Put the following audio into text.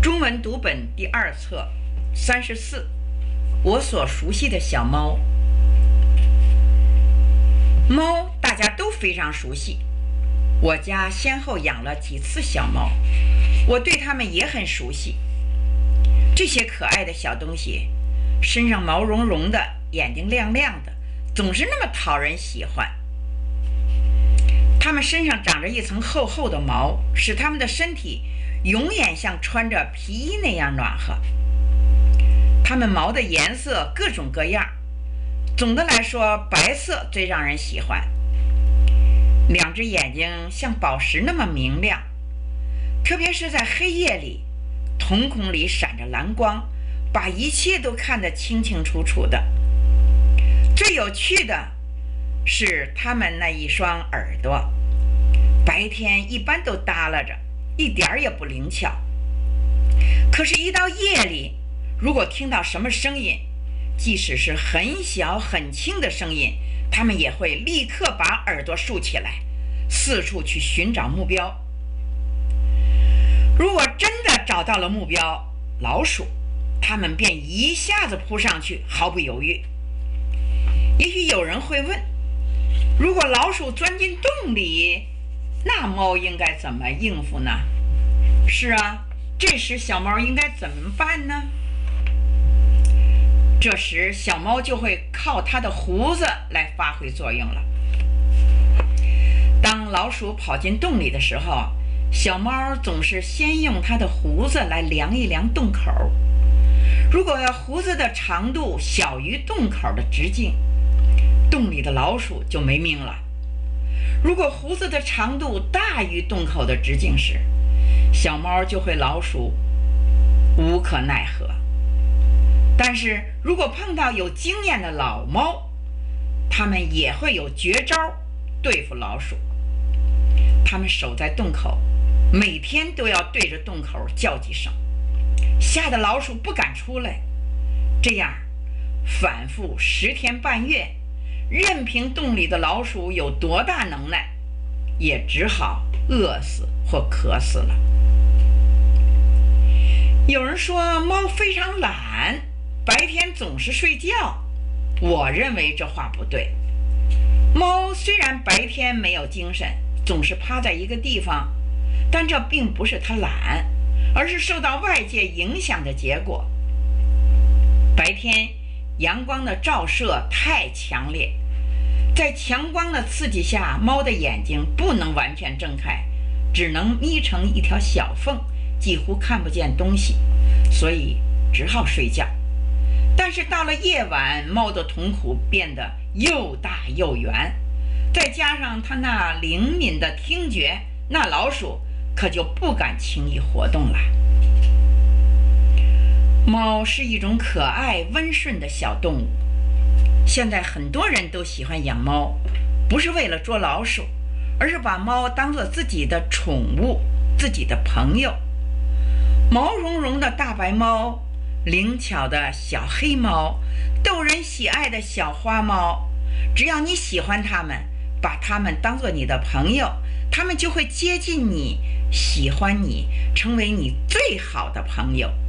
中文读本第2册34，我所熟悉的小猫。猫大家都非常熟悉，我家先后养了几次小猫，我对它们也很熟悉。这些可爱的小东西，身上毛茸茸的，眼睛亮亮的，总是那么讨人喜欢。它们身上长着一层厚厚的毛，使它们的身体永远像穿着皮衣那样暖和。它们毛的颜色各种各样，总的来说，白色最让人喜欢。2只眼睛像宝石那么明亮，特别是在黑夜里，瞳孔里闪着蓝光，把一切都看得清清楚楚的。最有趣的是它们那一双耳朵，白天一般都耷拉着，一点儿也不灵巧。可是，一到夜里，如果听到什么声音，即使是很小很轻的声音，它们也会立刻把耳朵竖起来，四处去寻找目标。如果真的找到了目标，老鼠，它们便一下子扑上去，毫不犹豫。也许有人会问，如果老鼠钻进洞里，那猫应该怎么应付呢？是啊，这时小猫应该怎么办呢？这时小猫就会靠它的胡子来发挥作用了。当老鼠跑进洞里的时候，小猫总是先用它的胡子来量一量洞口。如果胡子的长度小于洞口的直径，洞里的老鼠就没命了。如果胡子的长度大于洞口的直径时，小猫就会老鼠无可奈何。但是如果碰到有经验的老猫，它们也会有绝招对付老鼠。它们守在洞口，每天都要对着洞口叫几声，吓得老鼠不敢出来。这样反复10天半月，任凭洞里的老鼠有多大能耐，也只好饿死或渴死了。有人说猫非常懒，白天总是睡觉。我认为这话不对。猫虽然白天没有精神，总是趴在一个地方，但这并不是它懒，而是受到外界影响的结果。白天阳光的照射太强烈，在强光的刺激下，猫的眼睛不能完全睁开，只能眯成一条小缝，几乎看不见东西，所以只好睡觉。但是到了夜晚，猫的瞳孔变得又大又圆，再加上它那灵敏的听觉，那老鼠可就不敢轻易活动了。猫是一种可爱温顺的小动物，现在很多人都喜欢养猫，不是为了捉老鼠，而是把猫当作自己的宠物，自己的朋友。毛茸茸的大白猫，灵巧的小黑猫，逗人喜爱的小花猫，只要你喜欢它们，把它们当作你的朋友，它们就会接近你，喜欢你，成为你最好的朋友。